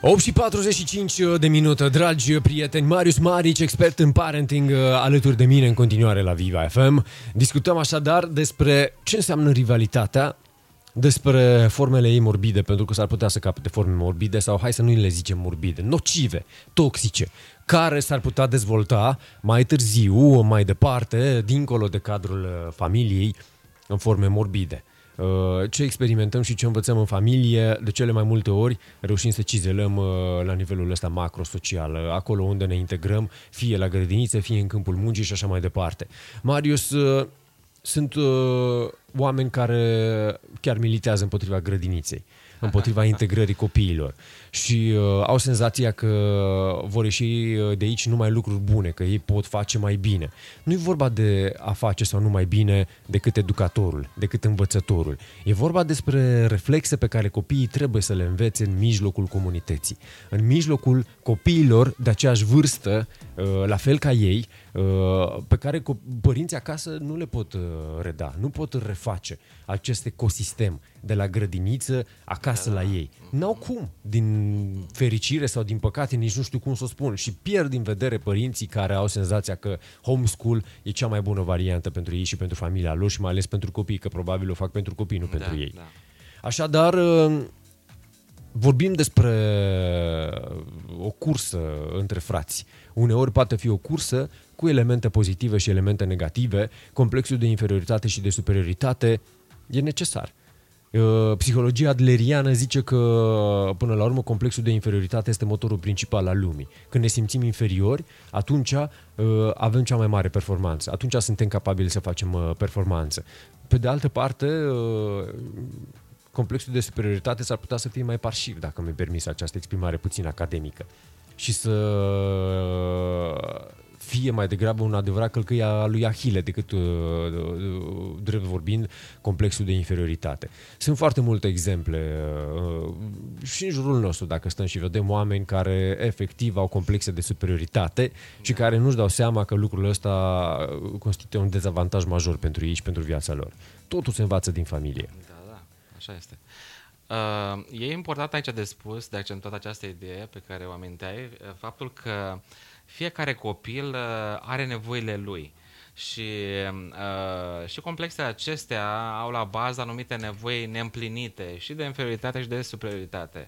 8 și 45 de minute, dragi prieteni, Marius Marici, expert în parenting, alături de mine în continuare la Viva FM. Discutăm așadar despre ce înseamnă rivalitatea, despre formele ei morbide, pentru că s-ar putea să capete forme morbide sau, hai să nu le zicem morbide, nocive, toxice, care s-ar putea dezvolta mai târziu, mai departe, dincolo de cadrul familiei, în forme morbide. Ce experimentăm și ce învățăm în familie, de cele mai multe ori reușim să cizelăm la nivelul ăsta macrosocial, acolo unde ne integrăm, fie la grădiniță, fie în câmpul muncii și așa mai departe. Marius, sunt oameni care chiar militează împotriva grădiniței, împotriva integrării copiilor și au senzația că vor ieși de aici numai lucruri bune, că ei pot face mai bine. Nu e vorba de a face sau nu mai bine decât educatorul, decât învățătorul. E vorba despre reflexe pe care copiii trebuie să le învețe în mijlocul comunității, în mijlocul copiilor de aceeași vârstă, la fel ca ei, pe care părinții acasă nu le pot reda, nu pot reface acest ecosistem de la grădiniță acasă la ei. N-au cum, din fericire sau din păcate, nici nu știu cum să o spun, și pierd din vedere părinții care au senzația că homeschool e cea mai bună variantă pentru ei și pentru familia lor și mai ales pentru copii, că probabil o fac pentru copii, nu pentru ei. Da. Așadar, vorbim despre o cursă între frați. Uneori poate fi o cursă cu elemente pozitive și elemente negative. Complexul de inferioritate și de superioritate e necesar. Psihologia adleriană zice că, până la urmă, complexul de inferioritate este motorul principal al lumii. Când ne simțim inferiori, atunci avem cea mai mare performanță. Atunci suntem capabili să facem performanță. Pe de altă parte, complexul de superioritate s-ar putea să fie mai parșiv, dacă mi-e permis această exprimare puțin academică, și să fie mai degrabă un adevărat călcăie a lui Ahile decât, drept vorbind, complexul de inferioritate. Sunt foarte multe exemple și în jurul nostru, dacă stăm și vedem oameni care efectiv au complexe de superioritate și care nu-și dau seama că lucrul ăsta constituie un dezavantaj major pentru ei și pentru viața lor. Totul se învață din familie. Da, așa este. E important aici de spus, de accentuat această idee pe care o aminteai, faptul că fiecare copil are nevoile lui și complexele acestea au la bază anumite nevoi neîmplinite și de inferioritate și de superioritate.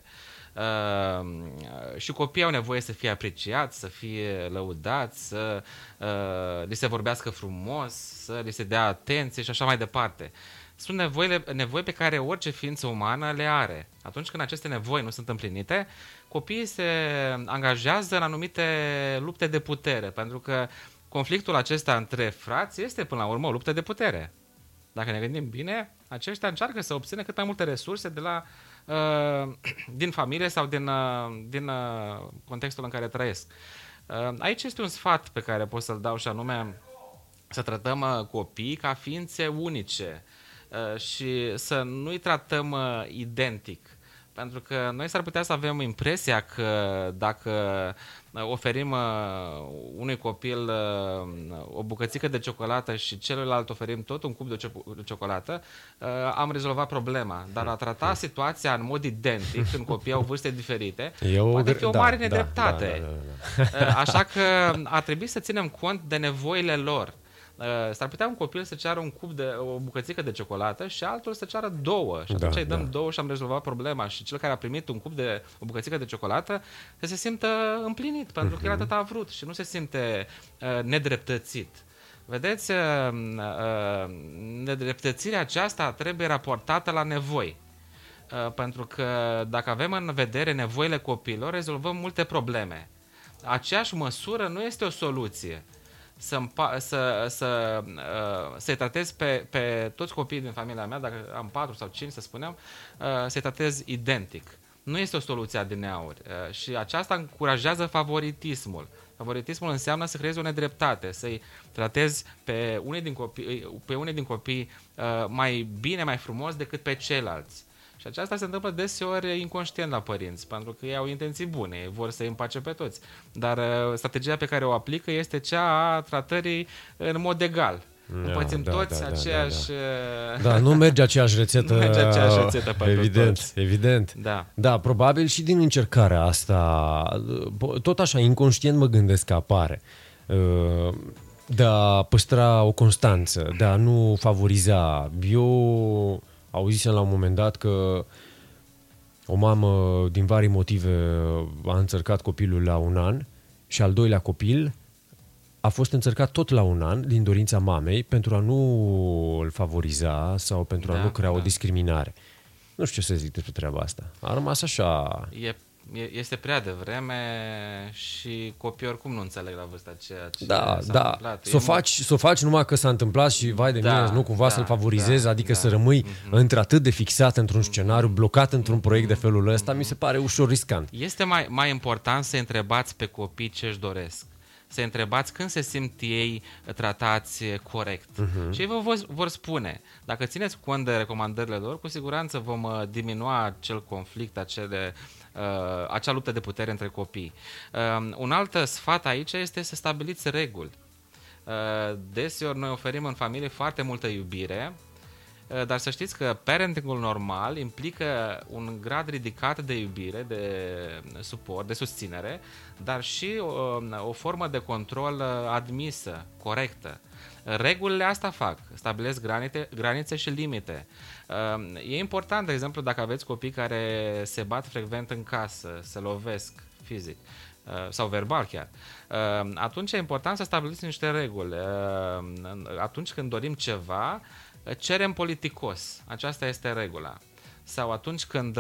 Și copiii au nevoie să fie apreciați, să fie lăudați, să li se vorbească frumos, să li se dea atenție și așa mai departe. Sunt nevoi pe care orice ființă umană le are. Atunci când aceste nevoi nu sunt împlinite, copiii se angajează în anumite lupte de putere, pentru că conflictul acesta între frați este până la urmă o luptă de putere. Dacă ne gândim bine, aceștia încearcă să obțină cât mai multe resurse din familie sau din contextul în care trăiesc. Aici este un sfat pe care pot să-l dau și anume să tratăm copiii ca ființe unice și să nu-i tratăm identic. Pentru că noi s-ar putea să avem impresia că dacă oferim unui copil o bucățică de ciocolată și celuilalt oferim tot un cup de ciocolată, am rezolvat problema. Dar a trata situația în mod identic, când copiii au vârste diferite, poate fi o mare nedreptate. Așa că ar trebui să ținem cont de nevoile lor. S-ar putea un copil să ceară o bucățică de ciocolată și altul să ceară două. Și atunci îi dăm două și am rezolvat problema. Și cel care a primit o bucățică de ciocolată să se simtă împlinit, pentru că el atât a vrut și nu se simte nedreptățit. Vedeți, nedreptățirea aceasta trebuie raportată la nevoi. Pentru că dacă avem în vedere nevoile copiilor, rezolvăm multe probleme. Aceeași măsură nu este o soluție. Să-i tratez pe toți copiii din familia mea, dacă am 4 sau 5, să spunem, să-i tratez identic. Nu este o soluție adineauri și aceasta încurajează favoritismul. Favoritismul înseamnă să creezi o nedreptate, să-i tratezi pe unii din copii mai bine, mai frumos decât pe ceilalți. Și aceasta se întâmplă deseori inconștient la părinți, pentru că ei au intenții bune, ei vor să-i împace pe toți. Dar strategia pe care o aplică este cea a tratării în mod egal. Împățim toți aceeași... Da, nu merge aceeași rețetă. Nu merge aceeași rețetă pentru evident, toți. Evident. Da. Da, probabil și din încercarea asta, tot așa, inconștient mă gândesc că apare, de a păstra o constanță, de a nu favoriza. Eu auzisem la un moment dat că o mamă, din vari motive, a înțărcat copilul la 1 an și al doilea copil a fost înțărcat tot la 1 an din dorința mamei pentru a nu îl favoriza sau pentru a nu crea o discriminare. Nu știu ce să zic despre treaba asta. A rămas așa... Este prea devreme și copiii oricum nu înțeleg la vârsta aceea ce s-a întâmplat. S-o faci numai că s-a întâmplat și vai de mine, nu cumva să-l favorizezi, adică să rămâi într-atât de fixat într-un scenariu, blocat într-un proiect de felul ăsta, mi se pare ușor riscant. Este mai important să întrebați pe copii ce își doresc. Să întrebați când se simt ei tratați corect. Și ei vă vor spune. Dacă țineți cont de recomandările lor, cu siguranță vom diminua acel conflict, acea luptă de putere între copii. Un alt sfat aici este să stabiliți reguli. Deseori noi oferim în familie foarte multă iubire, dar să știți că parentingul normal implică un grad ridicat de iubire, de suport, de susținere, dar și o formă de control admisă, corectă. Regulile asta fac, stabilesc granițe și limite. E important, de exemplu, dacă aveți copii care se bat frecvent în casă, se lovesc fizic sau verbal chiar, atunci e important să stabiliți niște reguli. Atunci când dorim ceva, cerem politicos. Aceasta este regula. Sau atunci când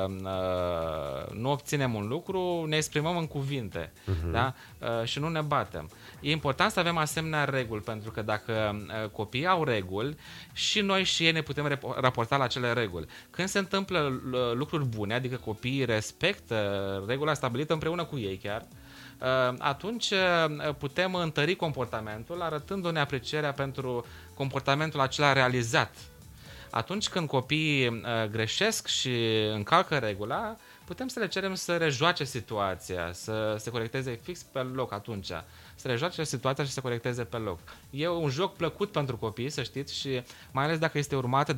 nu obținem un lucru, ne exprimăm în cuvinte, da? Și nu ne batem. E important să avem asemenea reguli, pentru că dacă copiii au reguli, și noi și ei ne putem raporta la acele reguli. Când se întâmplă lucruri bune, adică copiii respectă regula stabilită împreună cu ei chiar, atunci putem întări comportamentul arătându-ne aprecierea pentru comportamentul acela realizat. Atunci când copiii greșesc și încalcă regula, putem să le cerem să rejoace situația, să se corecteze fix pe loc atunci. Să rejoace situația și să se corecteze pe loc. E un joc plăcut pentru copii, să știți, și mai ales dacă este urmat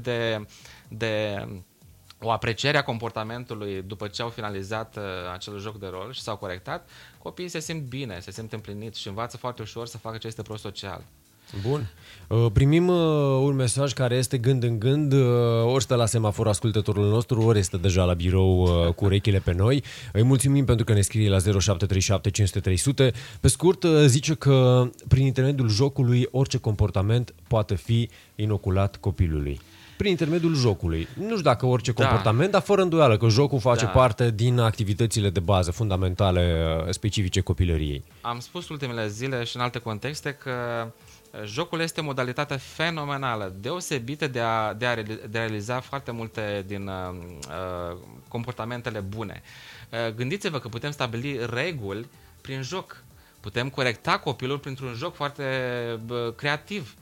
de o apreciere a comportamentului după ce au finalizat acel joc de rol și s-au corectat, copiii se simt bine, se simt împliniți și învață foarte ușor să facă ce este prosocial. Bun. Primim un mesaj care este gând în gând, ori stă la semafor ascultătorul nostru, ori este deja la birou cu urechile pe noi. Îi mulțumim pentru că ne scrie la 0737 500 300. Pe scurt, zice că prin intermediul jocului orice comportament poate fi inoculat copilului. Prin intermediul jocului. Nu știu dacă orice comportament, dar fără îndoială că jocul face parte din activitățile de bază fundamentale specifice copilăriei. Am spus ultimele zile și în alte contexte că jocul este o modalitate fenomenală, deosebită de a realiza foarte multe din comportamentele bune. Gândiți-vă că putem stabili reguli prin joc. Putem corecta copilul printr-un joc foarte creativ.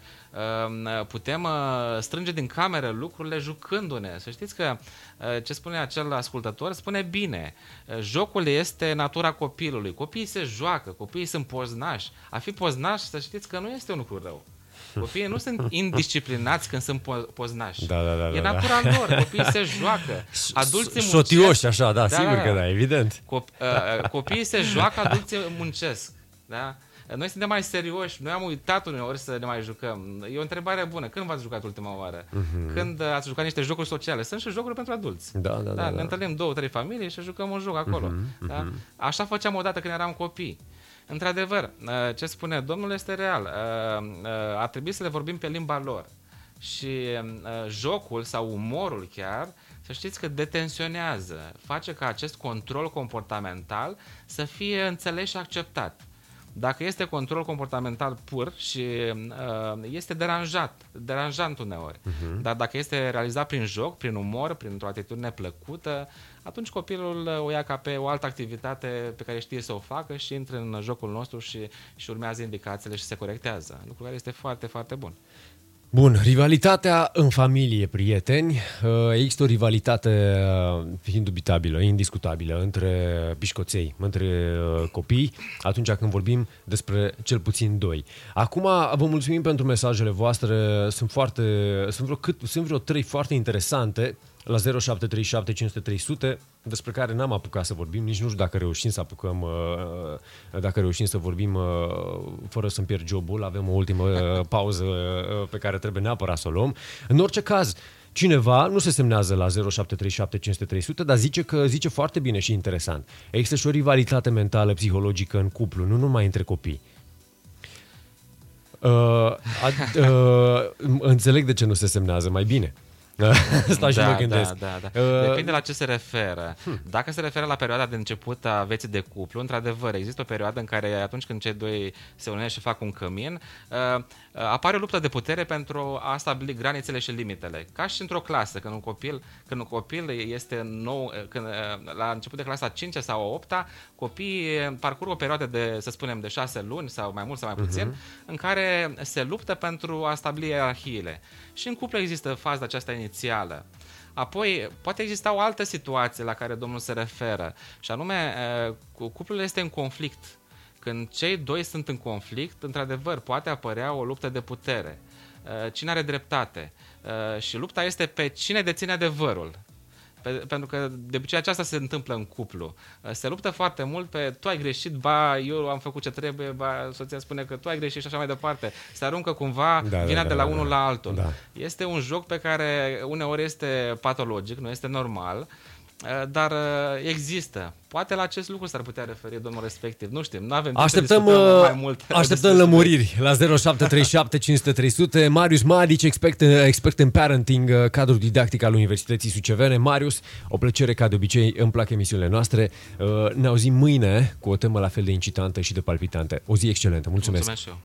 Putem strânge din cameră lucrurile jucându-ne. Să știți că ce spune acel ascultător spune bine. Jocul este natura copilului. Copiii se joacă, copiii sunt poznași. A fi poznaș, să știți că nu este un lucru rău. Copiii nu sunt indisciplinați când sunt poznași. E natura lor, copiii se joacă. Adulții șotioși, așa, sigur că da, evident. Copiii se joacă, adulții muncesc. Da? Noi suntem mai serioși, noi am uitat uneori să ne mai jucăm. E o întrebare bună. Când v-ați jucat ultima oară? Când ați jucat niște jocuri sociale? Sunt și jocuri pentru adulți. Ne întâlnim 2-3 familii și jucăm un joc acolo. Da? Așa făceam odată când eram copii. Într-adevăr, ce spune domnul este real. Ar trebui să le vorbim pe limba lor. Și jocul sau umorul chiar, să știți că detensionează, face ca acest control comportamental să fie înțeles și acceptat. Dacă este control comportamental pur și este deranjant uneori, dar dacă este realizat prin joc, prin umor, printr-o atitudine plăcută, atunci copilul o ia ca pe o altă activitate pe care știe să o facă și intră în jocul nostru și urmează indicațiile și se corectează, lucru care este foarte, foarte bun. Bun, rivalitatea în familie, prieteni. Există o rivalitate indubitabilă, indiscutabilă între pișcoței, între copii, atunci când vorbim despre cel puțin doi. Acum vă mulțumim pentru mesajele voastre, sunt vreo 3 foarte interesante la 0737 500 300, despre care n-am apucat să vorbim, nici nu știu dacă reușim să apucăm, dacă reușim să vorbim fără să-mi pierd jobul. Avem o ultimă pauză pe care trebuie neapărat să o luăm. În orice caz, cineva nu se semnează la 0737 500 300, dar zice foarte bine și interesant. Există și o rivalitate mentală, psihologică în cuplu, nu numai între copii. Înțeleg de ce nu se semnează, mai bine. Stai și mă gândesc. Da. Depinde la ce se referă. Dacă se referă la perioada de început a vieții de cuplu, într-adevăr, există o perioadă în care atunci când cei doi se unesc și fac un cămin, apare o luptă de putere pentru a stabili granițele și limitele. Ca și într-o clasă, când un copil este nou, la început de clasa 5 sau a 8-a, copiii parcurg o perioadă de, să spunem, de 6 luni sau mai mult sau mai puțin, în care se luptă pentru a stabili ierarhiile. Și în cuplu există faza aceasta inițială. Apoi, poate exista o altă situație la care domnul se referă, și anume, cuplul este în conflict. Când cei doi sunt în conflict, într-adevăr, poate apărea o luptă de putere. Cine are dreptate? Și lupta este pe cine deține adevărul. Pentru că de obicei aceasta se întâmplă în cuplu. Se luptă foarte mult pe tu ai greșit, ba eu am făcut ce trebuie, ba soția spune că tu ai greșit și așa mai departe. Se aruncă cumva vina de la unul la altul. Da. Este un joc pe care uneori este patologic, nu este normal, dar există. Poate la acest lucru s-ar putea referi domnul respectiv. Nu știm, nu avem mai mult. Așteptăm lămuriri la 0737 500 300. Marius Marici, expert în parenting, cadru didactic al Universității Sucevene. Marius, o plăcere ca de obicei, îmi plac emisiunile noastre. Ne auzim mâine cu o temă la fel de incitantă și de palpitantă. O zi excelentă. Mulțumesc. Mulțumesc și eu.